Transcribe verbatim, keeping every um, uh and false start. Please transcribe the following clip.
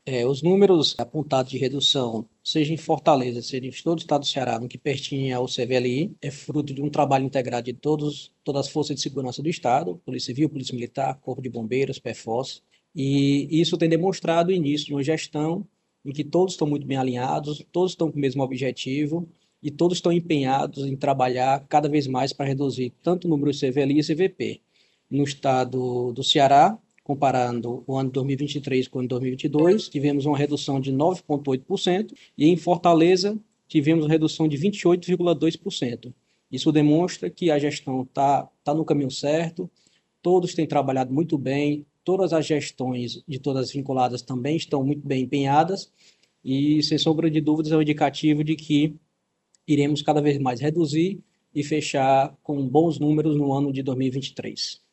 É, os números apontados de redução, seja em Fortaleza, seja em todo o estado do Ceará, no que pertinha ao C V L I, é fruto de um trabalho integrado de todos, todas as forças de segurança do Estado, Polícia Civil, Polícia Militar, Corpo de Bombeiros, PEFOS, e isso tem demonstrado o início de uma gestão em que todos estão muito bem alinhados, todos estão com o mesmo objetivo e todos estão empenhados em trabalhar cada vez mais para reduzir tanto o número de C V L I e C V P. No estado do Ceará, comparando o ano de dois mil e vinte e três com o ano de dois mil e vinte e dois, tivemos uma redução de nove vírgula oito por cento e em Fortaleza tivemos uma redução de vinte e oito vírgula dois por cento. Isso demonstra que a gestão está tá no caminho certo, todos têm trabalhado muito bem, todas as gestões de todas as vinculadas também estão muito bem empenhadas e, sem sombra de dúvidas, é um indicativo de que iremos cada vez mais reduzir e fechar com bons números no ano de dois mil e vinte e três.